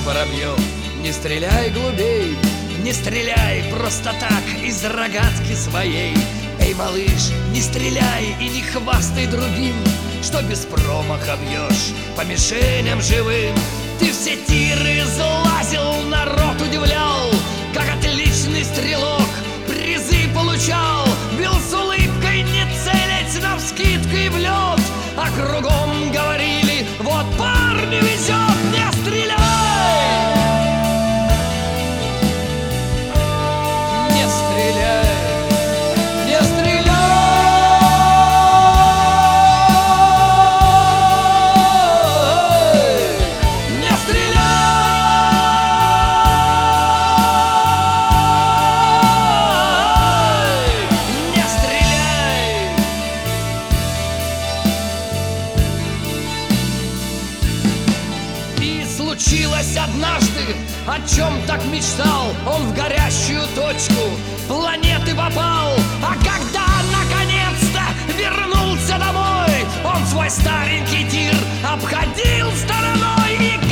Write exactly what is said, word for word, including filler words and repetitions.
воробьев. Не стреляй глубей, не стреляй просто так из рогатки своей. Эй, малыш, не стреляй и не хвастай другим, что без промаха бьешь по мишеням живым. Ты все тиры залазил, народ удивлял, как отличный стрелок призы получал. Бил с улыбкой, не целясь навскидку и в лед, а кругом говорили: вот парню везет, не стреляй! Не стреляй, не стреляй! Не стреляй! Не стреляй! И случилось однажды, о чем так мечтал, он в горящую точку планеты попал. А когда наконец-то вернулся домой, он свой старенький тир обходил стороной и